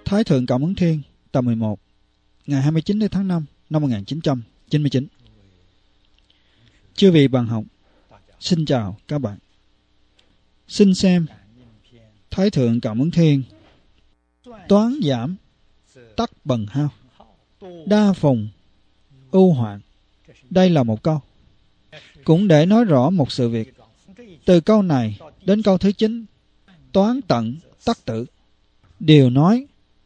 Thái Thượng Cảm Ứng Thiên, tập 11, ngày 29 tháng 5 năm 1999. Chư vị bạn học, xin chào các bạn. Xin xem Thái Thượng Cảm Ứng Thiên. Toán giảm, tắc bần hao, đa phùng, ưu hoạn. Đây là một câu, cũng để nói rõ một sự việc. Từ câu này đến câu thứ 9, toán tận, tắc tử, đều nói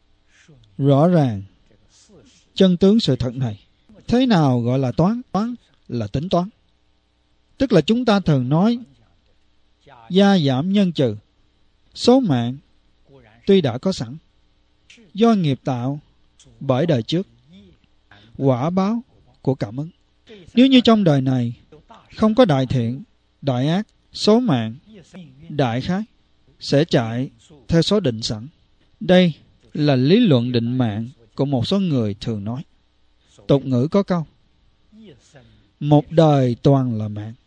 rõ ràng chân tướng sự thật này. Thế nào gọi là toán? Toán là tính toán. Tức là chúng ta thường nói gia giảm nhân trừ. Số mạng tuy đã có sẵn, do nghiệp tạo bởi đời trước, quả báo của cảm ứng. Nếu như trong đời này không có đại thiện, đại ác, số mạng đại khái sẽ chạy theo số định sẵn. Đây là lý luận định mạng của một số người thường nói. Tục ngữ có câu, một đời toàn là mạng,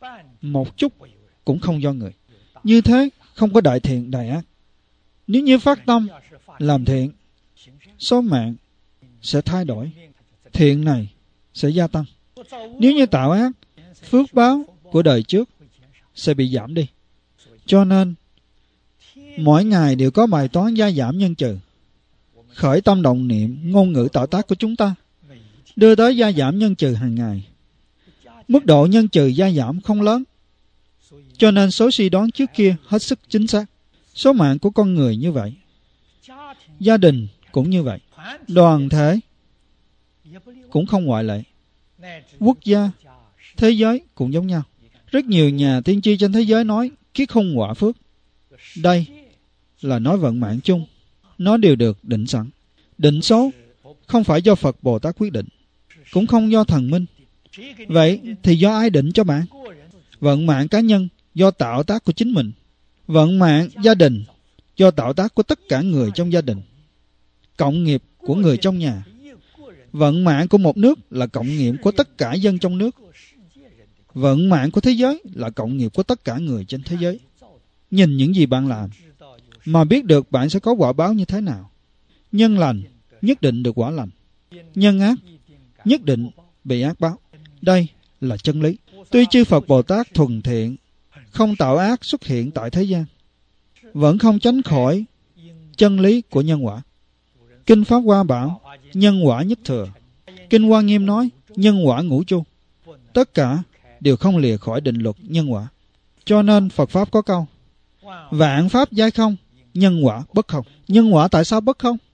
một chút cũng không do người. Như thế không có đại thiện đại ác. Nếu như phát tâm làm thiện, số mạng sẽ thay đổi, thiện này sẽ gia tăng. Nếu như tạo ác, phước báo của đời trước sẽ bị giảm đi. Cho nên mỗi ngày đều có bài toán gia giảm nhân trừ. Khởi tâm động niệm, ngôn ngữ tạo tác của chúng ta đưa tới gia giảm nhân trừ hàng ngày. Mức độ nhân trừ gia giảm không lớn, cho nên số suy đoán trước kia hết sức chính xác. Số mạng của con người như vậy, gia đình cũng như vậy, đoàn thể cũng không ngoại lệ, quốc gia, thế giới cũng giống nhau. Rất nhiều nhà tiên tri trên thế giới nói kiết hung quả phước. Đây là nói vận mạng chung, nó đều được định sẵn. Định số không phải do Phật Bồ Tát quyết định, cũng không do thần minh. Vậy thì do ai định cho bạn? Vận mạng cá nhân do tạo tác của chính mình. Vận mạng gia đình do tạo tác của tất cả người trong gia đình, cộng nghiệp của người trong nhà. Vận mạng của một nước là cộng nghiệp của tất cả dân trong nước. Vận mạng của thế giới là cộng nghiệp của tất cả người trên thế giới. Nhìn những gì bạn làm mà biết được bạn sẽ có quả báo như thế nào. Nhân lành nhất định được quả lành, nhân ác nhất định bị ác báo. Đây là chân lý. Tuy chư Phật Bồ Tát thuần thiện, không tạo ác xuất hiện tại thế gian, vẫn không tránh khỏi chân lý của nhân quả. Kinh Pháp Hoa bảo nhân quả nhất thừa. Kinh Hoa Nghiêm nói nhân quả ngũ chu. Tất cả đều không lìa khỏi định luật nhân quả. Cho nên Phật Pháp có câu, vạn pháp giai không, nhân quả bất không. Nhân quả tại sao bất không?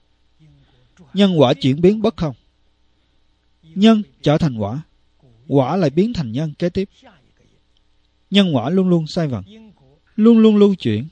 Nhân quả chuyển biến bất không. Nhân trở thành quả, quả lại biến thành nhân kế tiếp. Nhân quả luôn luôn xoay vần, luôn luôn lưu chuyển.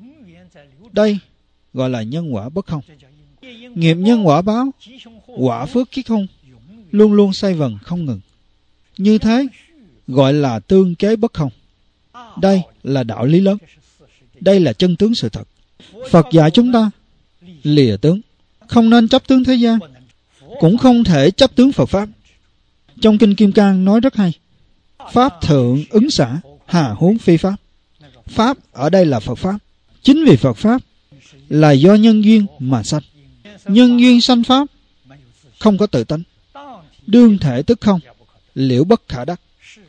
Đây gọi là nhân quả bất không. Nghiệp nhân quả báo, quả phước kiết hung, luôn luôn xoay vần không ngừng. Như thế gọi là tương kế bất không. Đây là đạo lý lớn. Đây là chân tướng sự thật. Phật dạy chúng ta lìa tướng, không nên chấp tướng thế gian, cũng không thể chấp tướng Phật Pháp. Trong Kinh Kim Cang nói rất hay, Pháp thượng ứng xả, hà huống phi Pháp. Pháp ở đây là Phật Pháp. Chính vì Phật Pháp là do nhân duyên mà sanh. Nhân duyên sanh Pháp không có tự tánh, đương thể tức không, liễu bất khả đắc.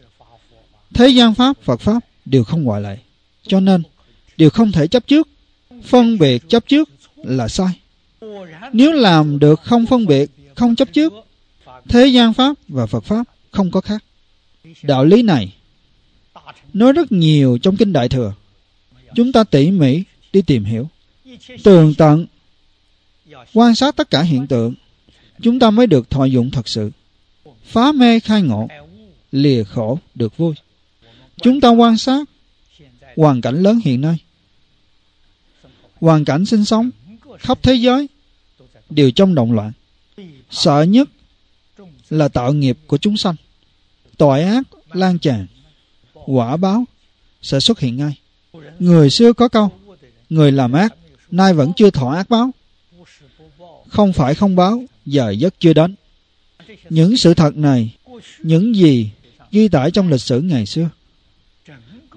Thế gian Pháp, Phật Pháp đều không ngoại lệ. Cho nên đều không thể chấp trước. Phân biệt chấp trước là sai. Nếu làm được không phân biệt, không chấp trước, thế gian Pháp và Phật Pháp không có khác. Đạo lý này nói rất nhiều trong Kinh Đại Thừa. Chúng ta tỉ mỉ đi tìm hiểu, tường tận quan sát tất cả hiện tượng, chúng ta mới được thọ dụng thật sự. Phá mê khai ngộ, lìa khổ được vui. Chúng ta quan sát hoàn cảnh lớn hiện nay, hoàn cảnh sinh sống khắp thế giới đều trong động loạn. Sợ nhất là tạo nghiệp của chúng sanh. Tội ác lan tràn, quả báo sẽ xuất hiện ngay. Người xưa có câu, người làm ác nay vẫn chưa thọ ác báo. Không phải không báo, giờ giấc chưa đến. Những sự thật này, những gì ghi tải trong lịch sử ngày xưa,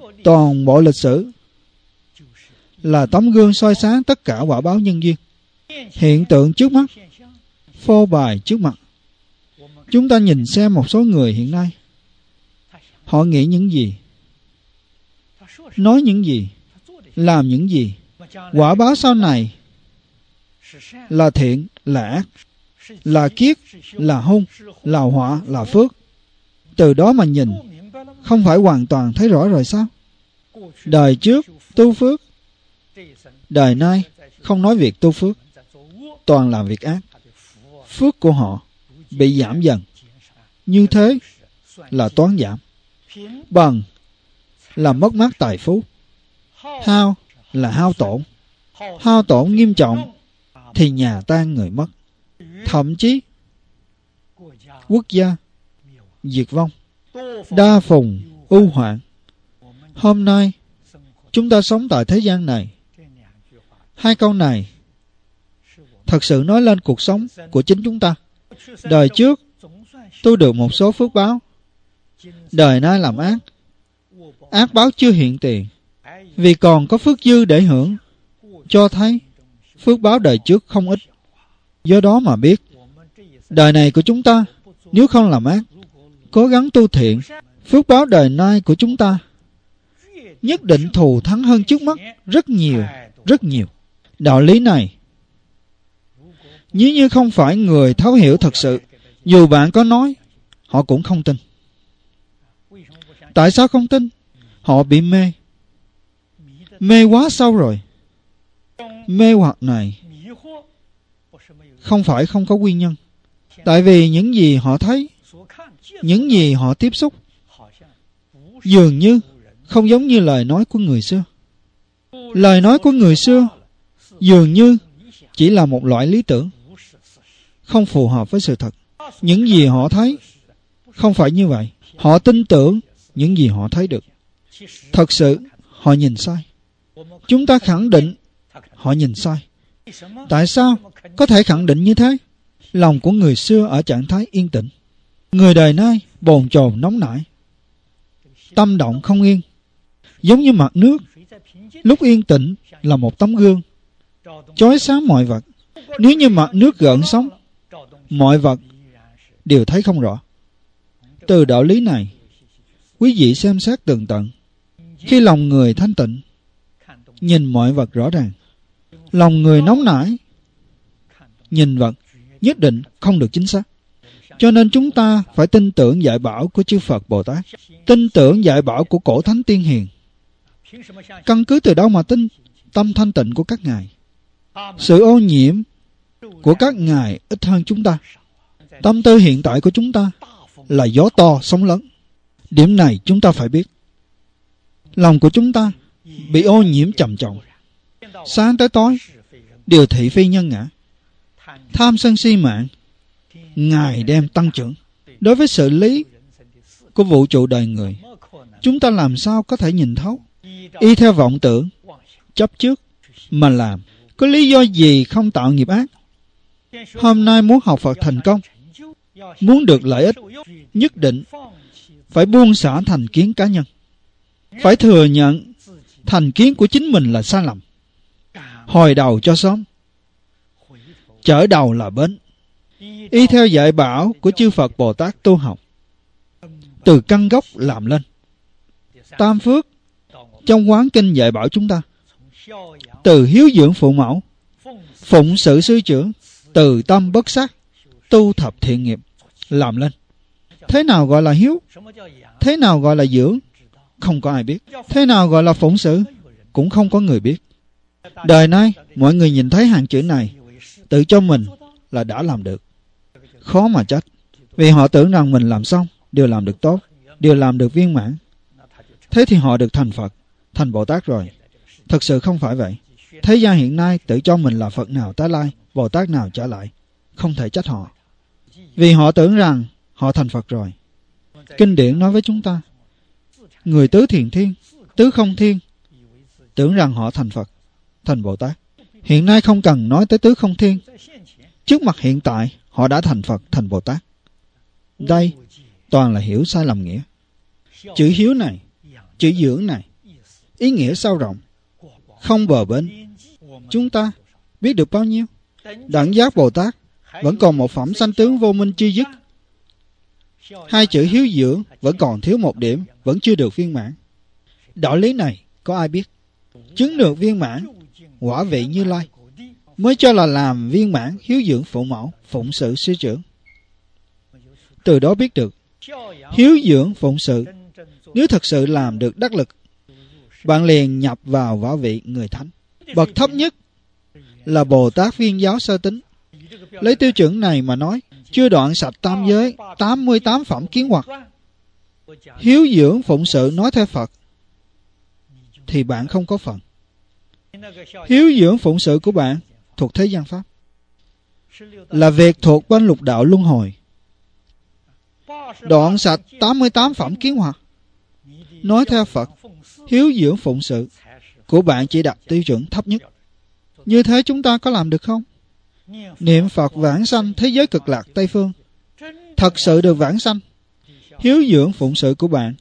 toàn bộ lịch sử là tấm gương soi sáng tất cả quả báo nhân duyên. hiện tượng trước mắt, phô bày trước mặt. Chúng ta nhìn xem một số người hiện nay, họ nghĩ những gì, nói những gì, làm những gì, quả báo sau này là thiện, là ác, là kiết, là hung, là họa, là phước. Từ đó mà nhìn, không phải hoàn toàn thấy rõ rồi sao? Đời trước tu phước, đời nay không nói việc tu phước, toàn làm việc ác. Phước của họ bị giảm dần. Như thế là toán giảm. Bằng là mất mát tài phú. Hao là hao tổn. Hao tổn nghiêm trọng thì nhà tan người mất. Thậm chí quốc gia diệt vong. Đa phùng ưu hoạn. Hôm nay chúng ta sống tại thế gian này, hai câu này thật sự nói lên cuộc sống của chính chúng ta. Đời trước tu được một số phước báo, đời nay làm ác. Ác báo chưa hiện tiền, vì còn có phước dư để hưởng, cho thấy phước báo đời trước không ít. Do đó mà biết, đời này của chúng ta nếu không làm ác, cố gắng tu thiện, phước báo đời nay của chúng ta nhất định thù thắng hơn trước mắt rất nhiều, rất nhiều. Đạo lý này, nếu như không phải người thấu hiểu thật sự, dù bạn có nói, họ cũng không tin. Tại sao không tin? Họ bị mê. Mê quá sâu rồi. Mê hoặc này không phải không có nguyên nhân. Tại vì những gì họ thấy, những gì họ tiếp xúc, dường như không giống như lời nói của người xưa. Lời nói của người xưa dường như chỉ là một loại lý tưởng, không phù hợp với sự thật. Những gì họ thấy không phải như vậy. Họ tin tưởng những gì họ thấy được. Thật sự họ nhìn sai. Chúng ta khẳng định họ nhìn sai. Tại sao có thể khẳng định như thế? Lòng của người xưa ở trạng thái yên tĩnh. Người đời nay bồn chồn nóng nảy, tâm động không yên, giống như mặt nước lúc yên tĩnh là một tấm gương chói sáng mọi vật. Nếu như mặt nước gợn sóng, mọi vật đều thấy không rõ. Từ đạo lý này, quý vị xem xét tường tận. Khi lòng người thanh tịnh, nhìn mọi vật rõ ràng. Lòng người nóng nảy, nhìn vật nhất định không được chính xác. Cho nên chúng ta phải tin tưởng dạy bảo của chư Phật Bồ Tát, tin tưởng dạy bảo của cổ thánh tiên hiền. Căn cứ từ đâu mà tin? Tâm thanh tịnh của các ngài. Sự ô nhiễm của các ngài ít hơn chúng ta. Tâm tư hiện tại của chúng ta là gió to sóng lớn. Điểm này chúng ta phải biết. Lòng của chúng ta bị ô nhiễm trầm trọng. Sáng tới tối đều thị phi nhân ngã, tham sân si mạng ngày đêm tăng trưởng. Đối với sự lý của vũ trụ đời người, chúng ta làm sao có thể nhìn thấu? Y theo vọng tưởng, chấp trước mà làm, có lý do gì không tạo nghiệp ác? Hôm nay muốn học Phật thành công, muốn được lợi ích, nhất định phải buông xả thành kiến cá nhân, phải thừa nhận thành kiến của chính mình là sai lầm, hồi đầu cho sớm, chở đầu là bến. Y theo dạy bảo của chư Phật Bồ Tát tu học, từ căn gốc làm lên. Tam phước trong quán kinh dạy bảo chúng ta, từ hiếu dưỡng phụ mẫu, phụng sự sư trưởng, từ tâm bất sát, tu thập thiện nghiệp, làm lên. Thế nào gọi là hiếu? Thế nào gọi là dưỡng? Không có ai biết. Thế nào gọi là phụng sự? Cũng không có người biết. Đời nay, mọi người nhìn thấy hàng chữ này, tự cho mình là đã làm được. Khó mà trách. Vì họ tưởng rằng mình làm xong, đều làm được tốt, đều làm được viên mãn. Thế thì họ được thành Phật, thành Bồ Tát rồi. Thật sự không phải vậy. Thế gian hiện nay tự cho mình là Phật nào tái lai, Bồ Tát nào trở lại. Không thể trách họ. Vì họ tưởng rằng họ thành Phật rồi. Kinh điển nói với chúng ta, người tứ thiền thiên, tứ không thiên, tưởng rằng họ thành Phật, thành Bồ Tát. Hiện nay không cần nói tới tứ không thiên. Trước mặt hiện tại, họ đã thành Phật, thành Bồ Tát. Đây toàn là hiểu sai lầm nghĩa. Chữ hiếu này, chữ dưỡng này, ý nghĩa sâu rộng, không bờ bến. Chúng ta biết được bao nhiêu? Đẳng Giác Bồ Tát vẫn còn một phẩm sanh tướng vô minh chưa dứt. Hai chữ hiếu dưỡng vẫn còn thiếu một điểm, vẫn chưa được viên mãn. Đạo lý này có ai biết? Chứng được viên mãn, quả vị Như Lai mới cho là làm viên mãn hiếu dưỡng phụ mẫu, phụng sự sư trưởng. Từ đó biết được hiếu dưỡng phụng sự, nếu thật sự làm được đắc lực, bạn liền nhập vào quả vị người thánh. Bậc thấp nhất là Bồ Tát Viên Giáo Sơ Tính. Lấy tiêu chuẩn này mà nói, chưa đoạn sạch tam giới, 88 phẩm kiến hoặc, hiếu dưỡng phụng sự nói theo Phật, thì bạn không có phần. Hiếu dưỡng phụng sự của bạn thuộc thế gian pháp, là việc thuộc bên lục đạo luân hồi. Đoạn sạch 88 phẩm kiến hoặc, nói theo Phật, hiếu dưỡng phụng sự của bạn chỉ đạt tiêu chuẩn thấp nhất. Như thế chúng ta có làm được không? Niệm Phật vãng sanh thế giới cực lạc Tây Phương, thật sự được vãng sanh, hiếu dưỡng phụng sự của bạn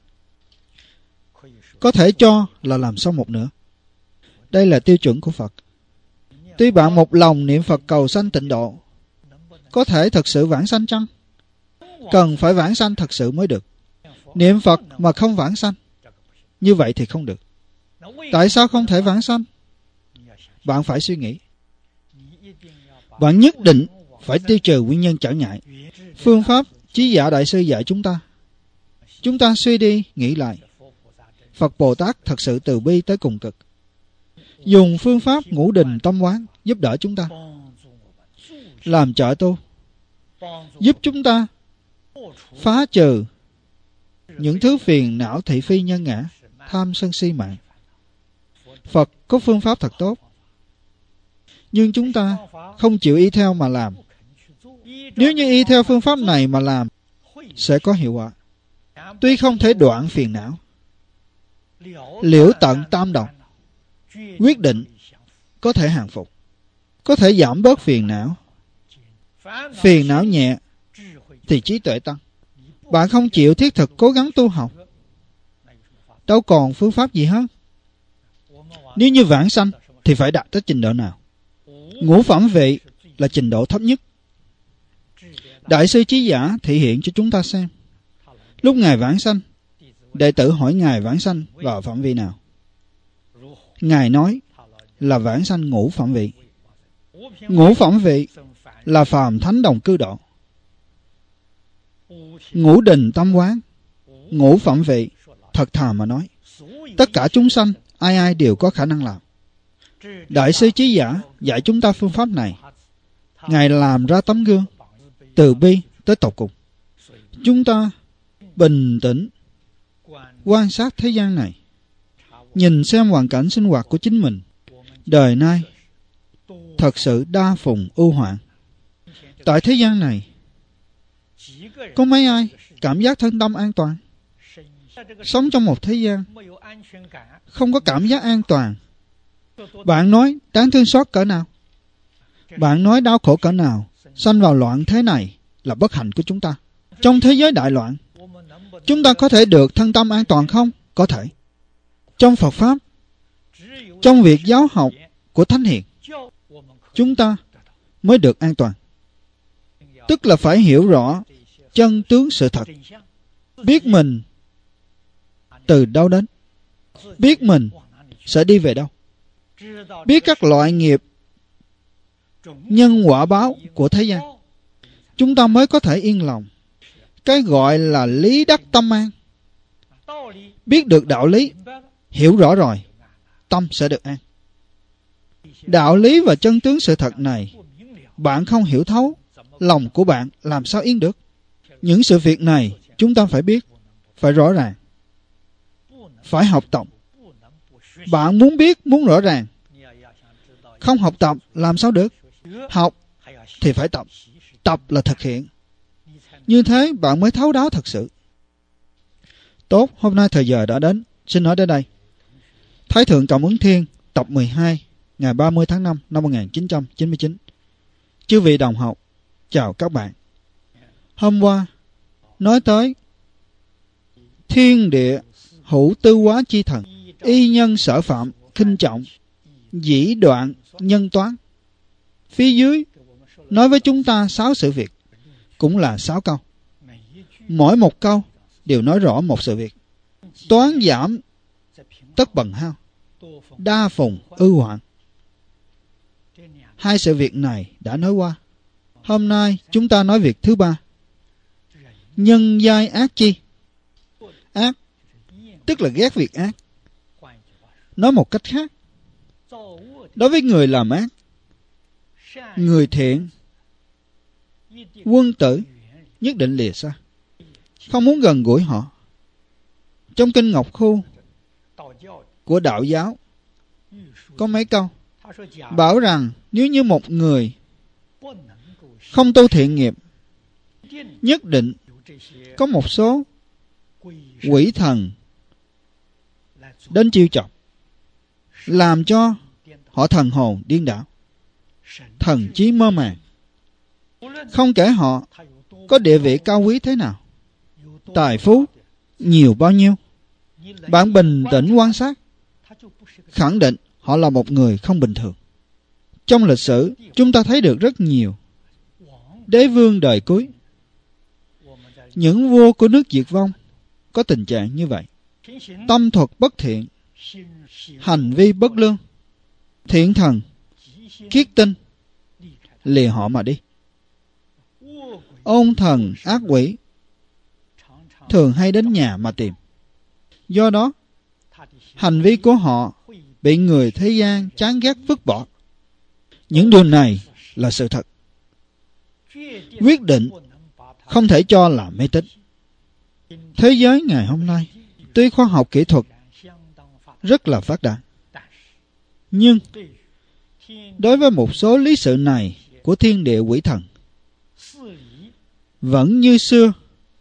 có thể cho là làm xong một nửa. Đây là tiêu chuẩn của Phật. Tuy bạn một lòng niệm Phật cầu sanh tịnh độ, có thể thật sự vãng sanh chăng? Cần phải vãng sanh thật sự mới được. Niệm Phật mà không vãng sanh, như vậy thì không được. Tại sao không thể vãng sanh? Bạn phải suy nghĩ. Bạn nhất định phải tiêu trừ nguyên nhân trở ngại. Phương pháp Chí Giả Đại Sư dạy chúng ta suy đi nghĩ lại, Phật Bồ Tát thật sự từ bi tới cùng cực, dùng phương pháp ngũ đình tâm quán giúp đỡ chúng ta, làm trợ tu, giúp chúng ta phá trừ những thứ phiền não thị phi nhân ngã, tham sân si mạng. Phật có phương pháp thật tốt, nhưng chúng ta không chịu y theo mà làm. Nếu như y theo phương pháp này mà làm, sẽ có hiệu quả. Tuy không thể đoạn phiền não, liễu tận tam độc, quyết định có thể hàng phục, có thể giảm bớt phiền não. Phiền não nhẹ thì trí tuệ tăng. Bạn không chịu thiết thực cố gắng tu học, đâu còn phương pháp gì hơn. Nếu như vãng sanh thì phải đạt tới trình độ nào? Ngũ phẩm vị là trình độ thấp nhất. Đại sư Chí Giả thị hiện cho chúng ta xem. Lúc Ngài vãng sanh, đệ tử hỏi Ngài vãng sanh vào phẩm vị nào? Ngài nói là vãng sanh ngũ phẩm vị. Ngũ phẩm vị là phàm thánh đồng cư độ. Ngũ đình tâm quán, ngũ phẩm vị, thật thà mà nói, tất cả chúng sanh ai ai đều có khả năng làm. Đại sư Chí Giả dạy chúng ta phương pháp này. Ngài làm ra tấm gương từ bi tới tột cùng. Chúng ta bình tĩnh quan sát thế gian này, nhìn xem hoàn cảnh sinh hoạt của chính mình. Đời nay thật sự đa phùng ưu hoạn. Tại thế gian này, có mấy ai cảm giác thân tâm an toàn? Sống trong một thế gian không có cảm giác an toàn, bạn nói đáng thương xót cỡ nào? Bạn nói đau khổ cỡ nào? Sanh vào loạn thế này là bất hạnh của chúng ta. Trong thế giới đại loạn, chúng ta có thể được thân tâm an toàn không? Có thể. Trong Phật Pháp, trong việc giáo học của Thánh Hiền, chúng ta mới được an toàn. Tức là phải hiểu rõ chân tướng sự thật, biết mình từ đâu đến, biết mình sẽ đi về đâu, biết các loại nghiệp nhân quả báo của thế gian, chúng ta mới có thể yên lòng. Cái gọi là lý đắc tâm an. Biết được đạo lý, hiểu rõ rồi, tâm sẽ được an. Đạo lý và chân tướng sự thật này bạn không hiểu thấu, lòng của bạn làm sao yên được? Những sự việc này chúng ta phải biết, phải rõ ràng, phải học tập. Bạn muốn biết, muốn rõ ràng, không học tập làm sao được? Học thì phải tập, tập là thực hiện. Như thế bạn mới thấu đáo thật sự. Tốt, hôm nay thời giờ đã đến, xin nói đến đây. Thái Thượng Cảm Ứng Thiên tập 12 ngày 30 tháng 5 năm 1999. Chư vị đồng học, chào các bạn. Hôm qua nói tới thiên địa hữu tư hóa chi thần, y nhân sở phạm khinh trọng, dĩ đoạn nhân toán. Phía dưới nói với chúng ta 6 sự việc, cũng là 6 câu. Mỗi một câu đều nói rõ một sự việc. Toán giảm tất bần hao, đa phùng ư hoạn. 2 sự việc này đã nói qua. Hôm nay chúng ta nói việc thứ 3. Nhân giai ác chi? Ác tức là ghét việc ác. Nói một cách khác, đối với người làm ác, người thiện, quân tử nhất định lìa xa, không muốn gần gũi họ. Trong kinh Ngọc Khu của đạo giáo có mấy câu bảo rằng nếu như một người không tu thiện nghiệp, nhất định có một số quỷ thần đến chiêu chọc, làm cho họ thần hồn điên đảo, thần trí mơ màng. Không kể họ có địa vị cao quý thế nào, tài phú nhiều bao nhiêu, bạn bình tĩnh quan sát, khẳng định họ là một người không bình thường. Trong lịch sử, chúng ta thấy được rất nhiều đế vương đời cuối, những vua của nước diệt vong có tình trạng như vậy. Tâm thuật bất thiện, hành vi bất lương, thiện thần kiết tinh lìa họ mà đi. Ôn thần ác quỷ thường hay đến nhà mà tìm. Do đó, hành vi của họ bị người thế gian chán ghét vứt bỏ. Những điều này là sự thật, quyết định không thể cho là mê tín. Thế giới ngày hôm nay, tuy khoa học kỹ thuật rất là phát đạt, nhưng đối với một số lý sự này của thiên địa quỷ thần, vẫn như xưa,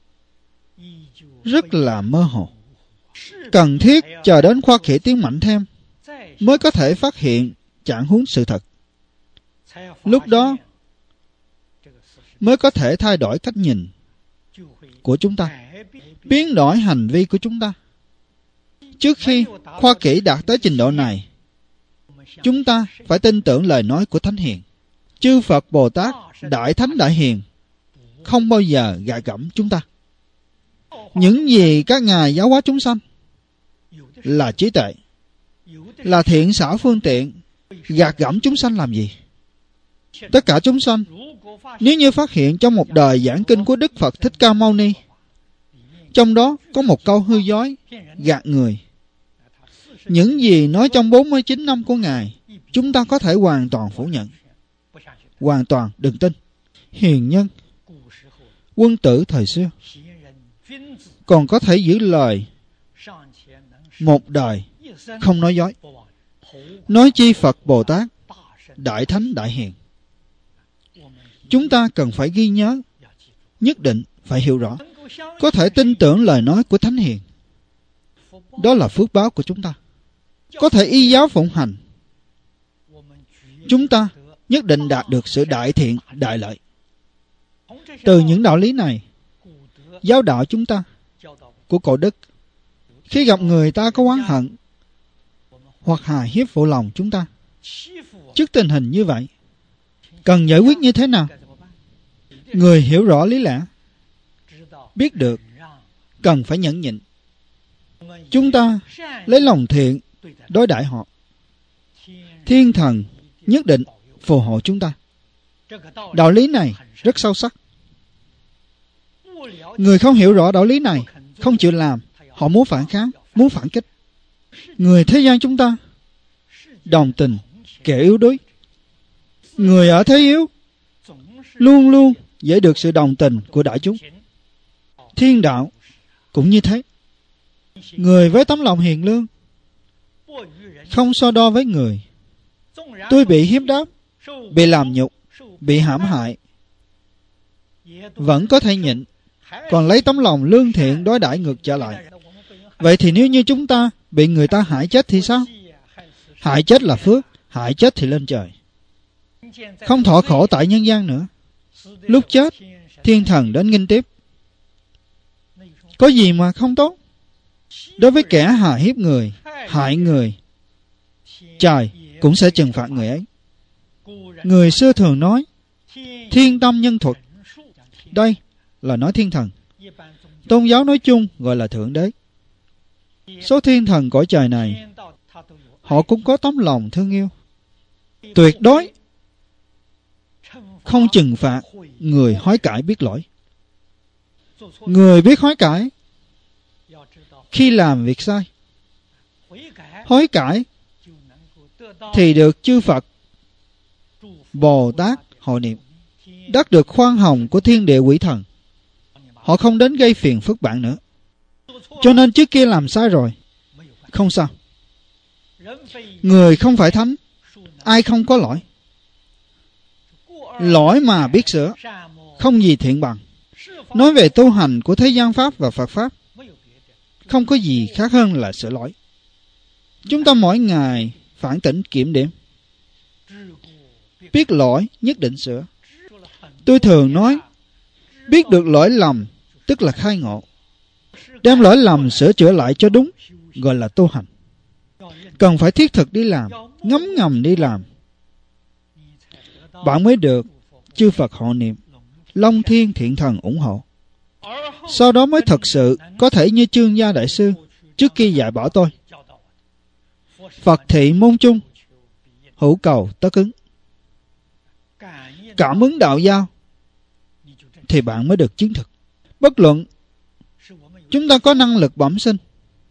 rất là mơ hồ. Cần thiết chờ đến khoa kỹ tiến mạnh thêm mới có thể phát hiện trạng huống sự thật. Lúc đó mới có thể thay đổi cách nhìn của chúng ta, biến đổi hành vi của chúng ta. Trước khi khoa kỹ đạt tới trình độ này, chúng ta phải tin tưởng lời nói của Thánh Hiền. Chư Phật Bồ Tát, Đại Thánh Đại Hiền không bao giờ gạt gẫm chúng ta. Những gì các ngài giáo hóa chúng sanh là trí tuệ, là thiện xảo phương tiện. Gạt gẫm chúng sanh làm gì? Tất cả chúng sanh, nếu như phát hiện trong một đời giảng kinh của Đức Phật Thích Ca Mâu Ni, trong đó có một câu hư dối, gạt người, những gì nói trong 49 năm của ngài, chúng ta có thể hoàn toàn phủ nhận, hoàn toàn đừng tin. Hiền nhân, quân tử thời xưa còn có thể giữ lời một đời không nói dối, nói chi Phật Bồ Tát, Đại Thánh Đại Hiền. Chúng ta cần phải ghi nhớ, nhất định phải hiểu rõ, có thể tin tưởng lời nói của Thánh Hiền. Đó là phước báo của chúng ta. Có thể y giáo phụng hành, chúng ta nhất định đạt được sự đại thiện, đại lợi. Từ những đạo lý này, giáo đạo chúng ta của cổ đức, khi gặp người ta có oán hận hoặc hà hiếp phụ lòng chúng ta, trước tình hình như vậy, cần giải quyết như thế nào? Người hiểu rõ lý lẽ, biết được cần phải nhẫn nhịn. Chúng ta lấy lòng thiện đối đãi họ, thiên thần nhất định phù hộ chúng ta. Đạo lý này rất sâu sắc. Người không hiểu rõ đạo lý này, không chịu làm, họ muốn phản kháng, muốn phản kích. Người thế gian chúng ta đồng tình kẻ yếu đuối. Người ở thế yếu luôn luôn dễ được sự đồng tình của đại chúng. Thiên đạo cũng như thế. Người với tấm lòng hiền lương, không so đo với người, tôi bị hiếp đáp, bị làm nhục, bị hãm hại, vẫn có thể nhịn, còn lấy tấm lòng lương thiện đối đãi ngược trở lại. Vậy thì nếu như chúng ta bị người ta hại chết thì sao? Hại chết là phước, hại chết thì lên trời, không thọ khổ tại nhân gian nữa. Lúc chết, thiên thần đến nghinh tiếp. Có gì mà không tốt? Đối với kẻ hà hiếp người, hại người, trời cũng sẽ trừng phạt người ấy. Người xưa thường nói, Thiên tâm nhân thuật. Đây là nói thiên thần. Tôn giáo nói chung gọi là Thượng Đế. Số thiên thần cõi trời này, họ cũng có tấm lòng thương yêu. Tuyệt đối không trừng phạt người hối cải biết lỗi. Người biết hối cải khi làm việc sai, hối cải thì được chư Phật, Bồ Tát hộ niệm, đắc được khoan hồng của thiên địa quỷ thần. Họ không đến gây phiền phức bạn nữa. Cho nên trước kia làm sai rồi, không sao. Người không phải thánh, ai không có lỗi. Lỗi mà biết sửa, không gì thiện bằng. Nói về tu hành của thế gian Pháp và Phật Pháp, không có gì khác hơn là sửa lỗi. Chúng ta mỗi ngày phản tỉnh kiểm điểm. Biết lỗi nhất định sửa. Tôi thường nói, biết được lỗi lầm tức là khai ngộ. Đem lỗi lầm sửa chữa lại cho đúng, gọi là tu hành. Cần phải thiết thực đi làm, ngấm ngầm đi làm, bạn mới được chư Phật hộ niệm, Long Thiên Thiện Thần ủng hộ. Sau đó mới thật sự có thể như Chương Gia Đại Sư trước kia dạy bảo tôi: Phật thị môn chung, hữu cầu tất ứng. Cảm ứng đạo giao thì bạn mới được chứng thực. Bất luận chúng ta có năng lực bẩm sinh,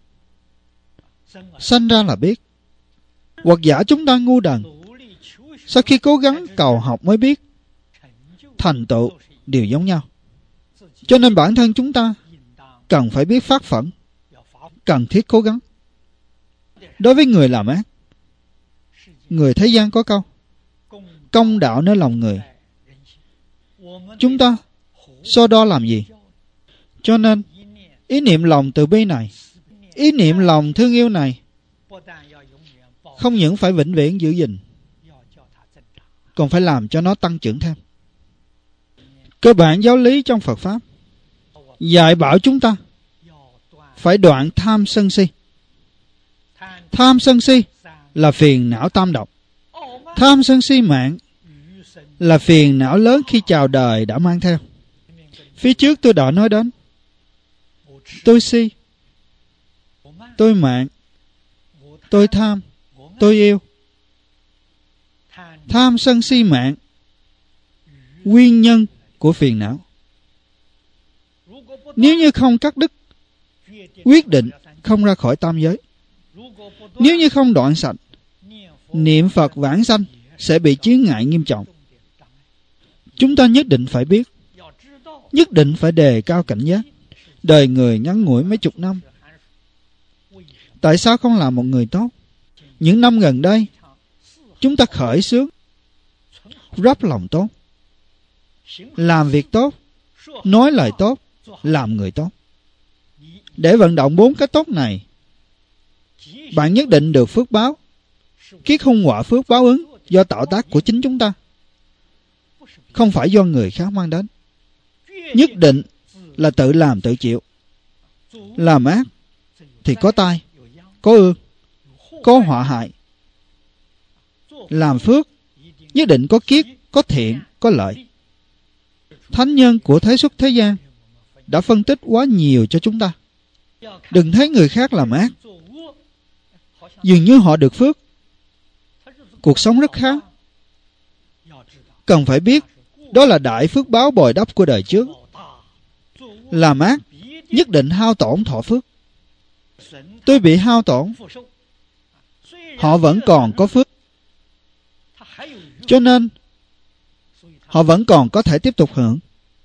sanh ra là biết, hoặc giả chúng ta ngu đần, sau khi cố gắng cầu học mới biết, thành tựu đều giống nhau. Cho nên bản thân chúng ta cần phải biết phát phẫn, cần thiết cố gắng. Đối với người làm ác, người thế gian có câu: công đạo nơi lòng người. Chúng ta so đo làm gì? Cho nên ý niệm lòng từ bi này, ý niệm lòng thương yêu này, không những phải vĩnh viễn giữ gìn, còn phải làm cho nó tăng trưởng thêm. Cơ bản giáo lý trong Phật Pháp dạy bảo chúng ta phải đoạn tham sân si. Tham sân si là phiền não tam độc. Tham sân si mạng là phiền não lớn khi chào đời đã mang theo. Phía trước tôi đã nói đến: tôi si, tôi mạng, tôi tham, tôi yêu. Tham sân si mạng, nguyên nhân của phiền não. Nếu như không cắt đứt, quyết định không ra khỏi tam giới. Nếu như không đoạn sạch, niệm Phật vãng sanh sẽ bị chướng ngại nghiêm trọng. Chúng ta nhất định phải biết, nhất định phải đề cao cảnh giác. Đời người ngắn ngủi mấy chục năm, tại sao không làm một người tốt? Những năm gần đây, chúng ta khởi xướng rắp lòng tốt, làm việc tốt, nói lời tốt, làm người tốt. Để vận động 4 cái tốt này, bạn nhất định được phước báo. Kiết hung họa phước báo ứng do tạo tác của chính chúng ta, không phải do người khác mang đến. Nhất định là tự làm tự chịu. Làm ác thì có tai, có ương, có họa hại. Làm phước nhất định có kiết, có thiện, có lợi. Thánh nhân của thế xuất thế gian đã phân tích quá nhiều cho chúng ta. Đừng thấy người khác làm ác dường như họ được phước, cuộc sống rất khá. Cần phải biết đó là đại phước báo bồi đắp của đời trước. Làm ác nhất định hao tổn thọ phước. Tôi bị hao tổn, họ vẫn còn có phước, cho nên họ vẫn còn có thể tiếp tục hưởng.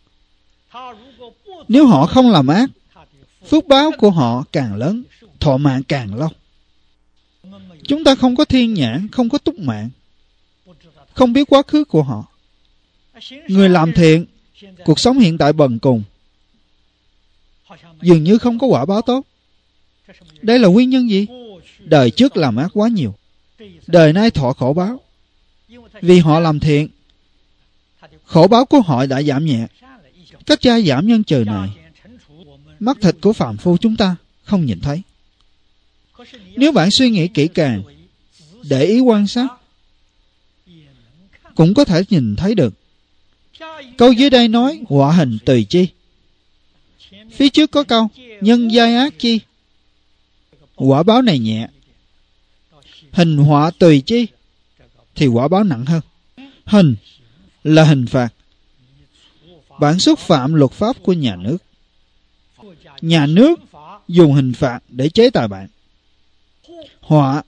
Nếu họ không làm ác, phước báo của họ càng lớn, thọ mạng càng lâu. Chúng ta không có thiên nhãn, không có túc mạng, không biết quá khứ của họ. Người làm thiện, cuộc sống hiện tại bần cùng, dường như không có quả báo tốt. Đây là nguyên nhân gì? Đời trước làm ác quá nhiều, đời nay thọ khổ báo. Vì họ làm thiện, khổ báo của họ đã giảm nhẹ. Cách gia giảm nhân trừ này, mắt thịt của phàm phu chúng ta không nhìn thấy. Nếu bạn suy nghĩ kỹ càng, để ý quan sát, cũng có thể nhìn thấy được. Câu dưới đây nói họa hình tùy chi. Phía trước có câu nhân giai ác chi. Quả báo này nhẹ. Hình họa tùy chi thì quả báo nặng hơn. Hình là hình phạt. Bạn xúc phạm luật pháp của nhà nước. Nhà nước dùng hình phạt để chế tài bạn. Họa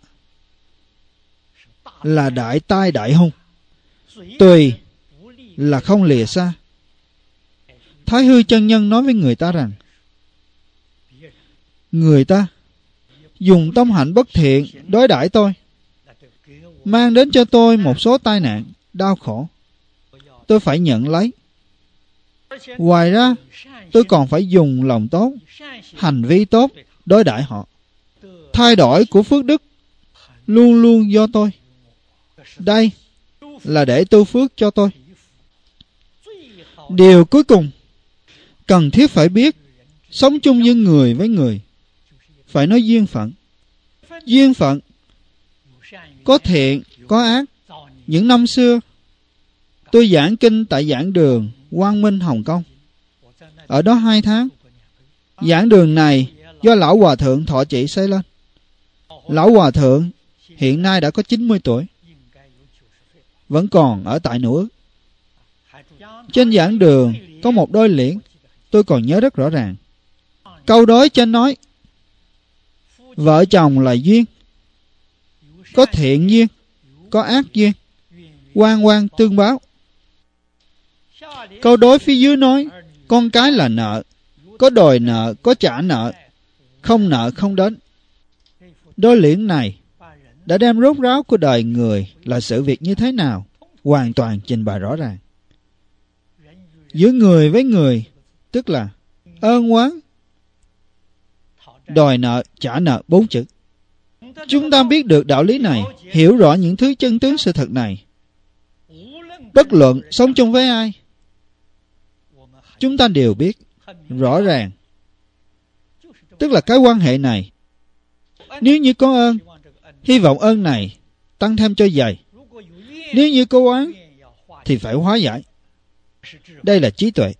là đại tai đại hung. Tùy là không lìa xa. Thái Hư chân nhân nói với người ta rằng người ta dùng tâm hạnh bất thiện đối đãi tôi, mang đến cho tôi một số tai nạn, đau khổ. Tôi phải nhận lấy. Ngoài ra, tôi còn phải dùng lòng tốt, hành vi tốt đối đãi họ. Thay đổi của phước đức luôn luôn do tôi. Đây là để tu phước cho tôi. Điều cuối cùng, cần thiết phải biết, sống chung như người với người, phải nói duyên phận. Duyên phận có thiện, có ác. Những năm xưa, tôi giảng kinh tại giảng đường Quang Minh, Hồng Kông. Ở đó 2 tháng. Giảng đường này do Lão Hòa Thượng Thọ Trị xây lên. Lão Hòa Thượng hiện nay đã có 90 tuổi, vẫn còn ở tại Nữ. Trên giảng đường có một đôi liễn, tôi còn nhớ rất rõ ràng. Câu đối trên nói vợ chồng là duyên, có thiện duyên, có ác duyên, oan oan tương báo. Câu đối phía dưới nói con cái là nợ, có đòi nợ, có trả nợ, không nợ không đến. Đôi liễn này đã đem rốt ráo của đời người là sự việc như thế nào hoàn toàn trình bày rõ ràng. Giữa người với người, tức là ơn oán, đòi nợ, trả nợ, 4 chữ. Chúng ta biết được đạo lý này, hiểu rõ những thứ chân tướng sự thật này, bất luận sống chung với ai, chúng ta đều biết rõ ràng, tức là cái quan hệ này. Nếu như có ơn, hy vọng ơn này tăng thêm cho dày. Nếu như có oán, thì phải hóa giải. Đây là trí tuệ.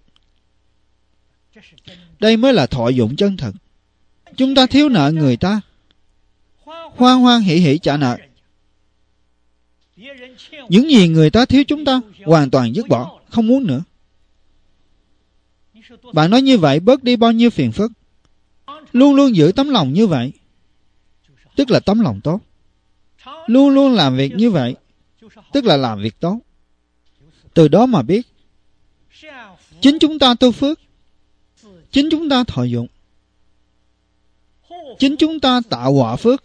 Đây mới là thọ dụng chân thật. Chúng ta thiếu nợ người ta, hoan hoan hỷ hỷ trả nợ. Những gì người ta thiếu chúng ta hoàn toàn dứt bỏ, không muốn nữa. Bạn nói như vậy bớt đi bao nhiêu phiền phức. Luôn luôn giữ tấm lòng như vậy, tức là tấm lòng tốt. Luôn luôn làm việc như vậy, tức là làm việc tốt. Từ đó mà biết chính chúng ta tu phước, chính chúng ta thọ dụng, chính chúng ta tạo quả phước.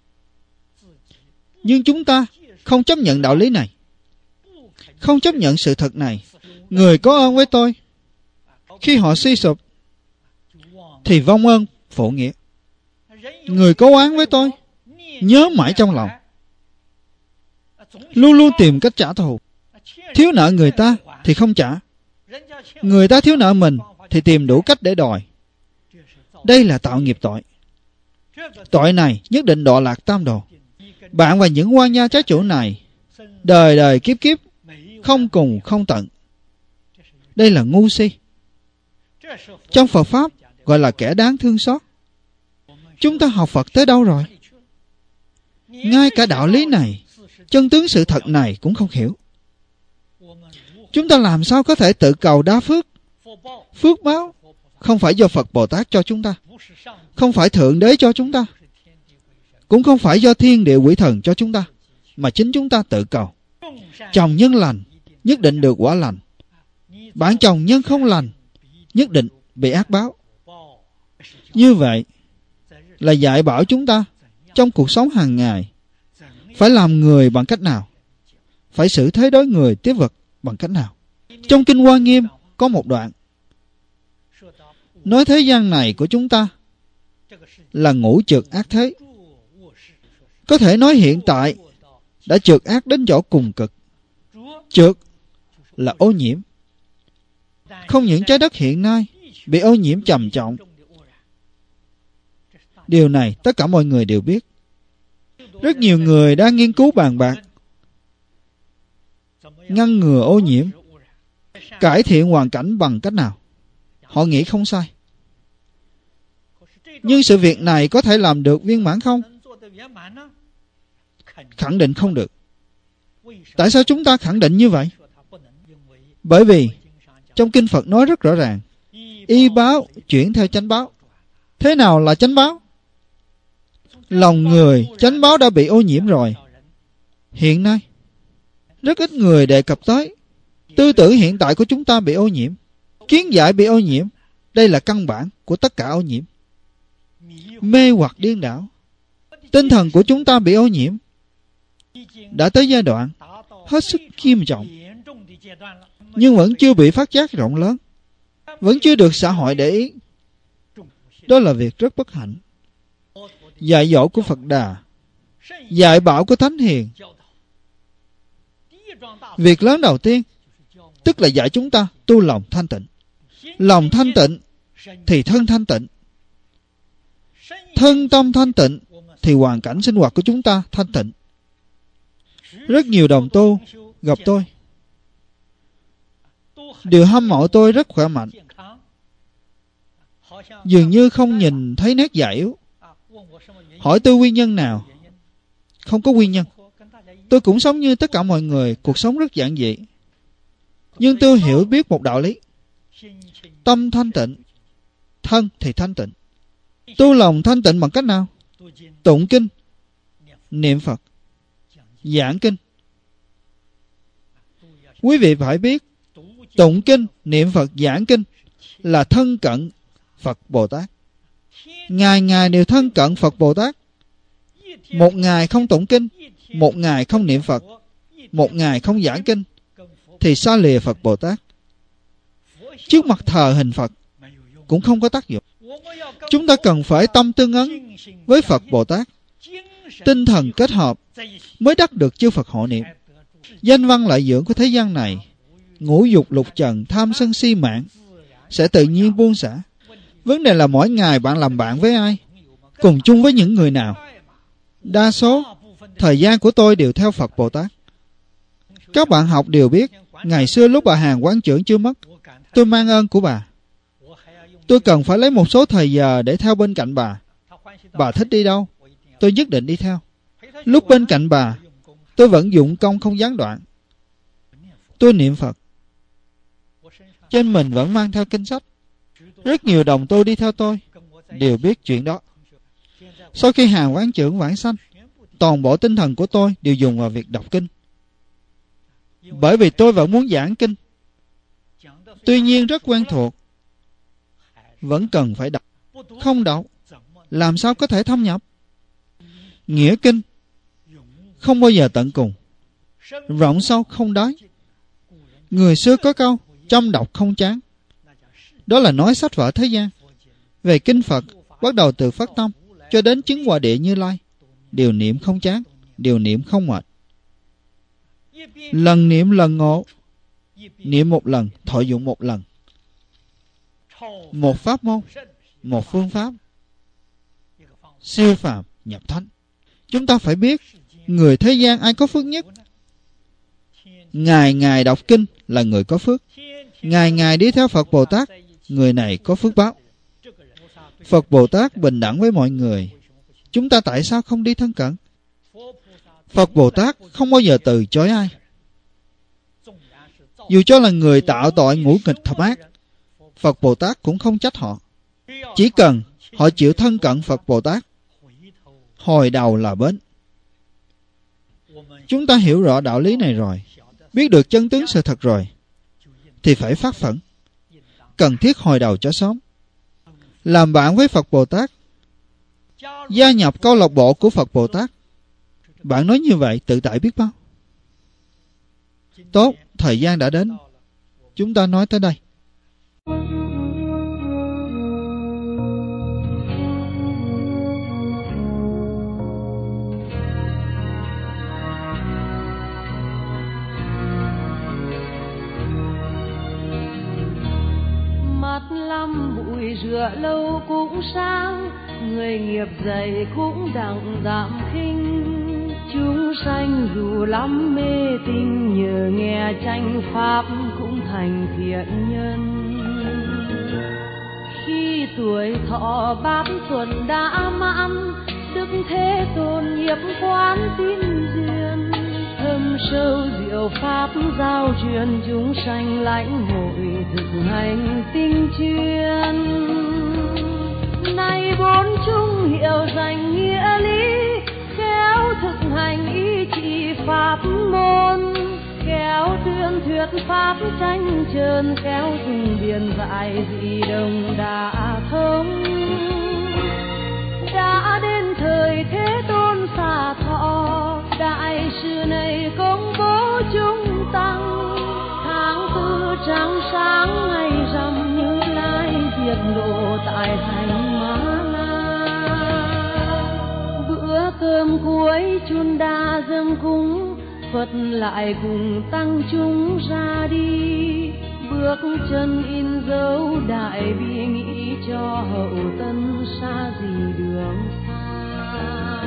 Nhưng chúng ta không chấp nhận đạo lý này, không chấp nhận sự thật này. Người có ơn với tôi, khi họ suy sụp thì vong ơn phụ nghĩa. Người có oán với tôi, nhớ mãi trong lòng, luôn luôn tìm cách trả thù. Thiếu nợ người ta thì không trả, người ta thiếu nợ mình thì tìm đủ cách để đòi. Đây là tạo nghiệp tội. Tội này nhất định đọa lạc tam đồ. Bạn và những quan gia trái chủ này đời đời kiếp kiếp không cùng không tận. Đây là ngu si. Trong Phật Pháp gọi là kẻ đáng thương xót. Chúng ta học Phật tới đâu rồi? Ngay cả đạo lý này, chân tướng sự thật này cũng không hiểu. Chúng ta làm sao có thể tự cầu đa phước? Phước báo không phải do Phật Bồ Tát cho chúng ta, không phải Thượng Đế cho chúng ta, cũng không phải do thiên địa quỷ thần cho chúng ta, mà chính chúng ta tự cầu. Trồng nhân lành nhất định được quả lành. Bạn trồng nhân không lành nhất định bị ác báo. Như vậy là dạy bảo chúng ta trong cuộc sống hàng ngày phải làm người bằng cách nào, phải xử thế đối người tiếp vật bằng cách nào. Trong Kinh Hoa Nghiêm có một đoạn nói thế gian này của chúng ta là ngũ trượt ác thế. Có thể nói hiện tại đã trượt ác đến chỗ cùng cực. Trượt là ô nhiễm. Không những trái đất hiện nay bị ô nhiễm trầm trọng, điều này tất cả mọi người đều biết. Rất nhiều người đang nghiên cứu bàn bạc ngăn ngừa ô nhiễm. cải thiện hoàn cảnh bằng cách nào. Họ nghĩ không sai. Nhưng sự việc này có thể làm được viên mãn không? Khẳng định không được. Tại sao chúng ta khẳng định như vậy? Bởi vì trong Kinh Phật nói rất rõ ràng, y báo chuyển theo chánh báo. Thế nào là chánh báo? Lòng người chánh báo đã bị ô nhiễm rồi. Hiện nay rất ít người đề cập tới. Tư tưởng hiện tại của chúng ta bị ô nhiễm, kiến giải bị ô nhiễm. Đây là căn bản của tất cả ô nhiễm. Mê hoặc điên đảo. Tinh thần của chúng ta bị ô nhiễm, đã tới giai đoạn hết sức nghiêm trọng, nhưng vẫn chưa bị phát giác rộng lớn, vẫn chưa được xã hội để ý. Đó là việc rất bất hạnh. Dạy dỗ của Phật Đà, dạy bảo của Thánh Hiền, việc lớn đầu tiên tức là dạy chúng ta tu lòng thanh tịnh. Lòng thanh tịnh thì thân thanh tịnh. Thân tâm thanh tịnh thì hoàn cảnh sinh hoạt của chúng ta thanh tịnh. Rất nhiều đồng tu gặp tôi đều hâm mộ tôi rất khỏe mạnh, dường như không nhìn thấy nét già yếu. Hỏi tôi nguyên nhân nào? Không có nguyên nhân. Tôi cũng sống như tất cả mọi người, cuộc sống rất giản dị. Nhưng tôi hiểu biết một đạo lý. Tâm thanh tịnh, thân thì thanh tịnh. Tu lòng thanh tịnh bằng cách nào? Tụng kinh, niệm Phật, giảng kinh. Quý vị phải biết, tụng kinh, niệm Phật, giảng kinh là thân cận Phật Bồ Tát. Ngày ngày đều thân cận Phật Bồ Tát. Một ngày không tụng kinh, một ngày không niệm Phật, một ngày không giảng kinh, thì xa lìa Phật Bồ Tát. Trước mặt thờ hình Phật cũng không có tác dụng. Chúng ta cần phải tâm tương ấn với Phật Bồ Tát, tinh thần kết hợp mới đắc được chư Phật hộ niệm. Danh văn lợi dưỡng của thế gian này, ngũ dục lục trần, tham sân si mạng sẽ tự nhiên buông xả. Vấn đề là mỗi ngày bạn làm bạn với ai, cùng chung với những người nào. Đa số thời gian của tôi đều theo Phật Bồ Tát. Các bạn học đều biết, ngày xưa lúc bà Hàn Quán Trưởng chưa mất, tôi mang ơn của bà. Tôi cần phải lấy một số thời giờ để theo bên cạnh bà. Bà thích đi đâu, tôi nhất định đi theo. Lúc bên cạnh bà, tôi vẫn dụng công không gián đoạn. Tôi niệm Phật, trên mình vẫn mang theo kinh sách. Rất nhiều đồng tu đi theo tôi đều biết chuyện đó. Sau khi Hàn Quán Trưởng vãng sanh, toàn bộ tinh thần của tôi đều dùng vào việc đọc kinh. Bởi vì tôi vẫn muốn giảng kinh. Tuy nhiên rất quen thuộc, vẫn cần phải đọc. Không đọc, làm sao có thể thâm nhập? Nghĩa kinh không bao giờ tận cùng, rộng sâu không đáy. Người xưa có câu, chăm đọc không chán. Đó là nói sách vở thế gian. Về kinh Phật, bắt đầu từ phát tâm cho đến chứng Hòa Địa Như Lai, điều niệm không chán, điều niệm không mệt. Lần niệm lần ngộ. Niệm một lần, thọ dụng một lần. Một pháp môn, một phương pháp, siêu phàm nhập thánh. Chúng ta phải biết, người thế gian ai có phước nhất? Ngày ngày đọc kinh là người có phước. Ngày ngày đi theo Phật Bồ Tát, người này có phước báo. Phật Bồ Tát bình đẳng với mọi người. Chúng ta tại sao không đi thân cận? Phật Bồ Tát không bao giờ từ chối ai. Dù cho là người tạo tội ngũ nghịch thập ác, Phật Bồ Tát cũng không trách họ. Chỉ cần họ chịu thân cận Phật Bồ Tát, hồi đầu là bến. Chúng ta hiểu rõ đạo lý này rồi, biết được chân tướng sự thật rồi, thì phải phát phẫn, cần thiết hồi đầu cho sớm. Làm bạn với Phật Bồ Tát, gia nhập câu lạc bộ của Phật Bồ Tát. Bạn nói như vậy tự tại biết bao. Tốt, thời gian đã đến, chúng ta nói tới đây. Mắt lăm bụi rửa lâu cũng sáng, người nghiệp dày cũng đặng giảm khinh. chúng sanh dù lắm mê tín, nhờ nghe chánh pháp cũng thành thiện nhân. Khi tuổi thọ 8 tuần đã mãn, Đức Thế Tôn nhiếp quán tín duyên, thâm sâu diệu pháp giao truyền, chúng sanh lãnh hội thực hành tinh chuyên. Nay bốn chúng hiểu rành nghĩa lý, khéo thực hành ý chỉ pháp môn, khéo tuyên thuyết pháp tranh trơn, khéo dùng biện giải dị đồng đã thông. Đã đến thời Thế Tôn xả thọ, đại sự này công bố chúng tăng. Tháng tư trăng sáng ngày rằm, Như Lai diệt độ tại thành Ma La. Bữa cơm cuối chun đa dâng cúng, Phật lại cùng tăng chúng ra đi, bước chân in dấu đại bi, nghĩ cho hậu tân xa gì đường xa.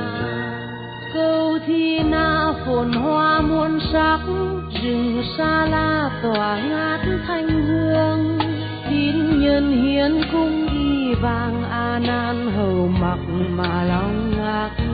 Câu Thi Na phồn hoa muôn sắc, rừng Sa La tỏa ngát thanh hương. Tín nhân hiến cung y vàng, A Nan hầu mặc mà lòng ngạc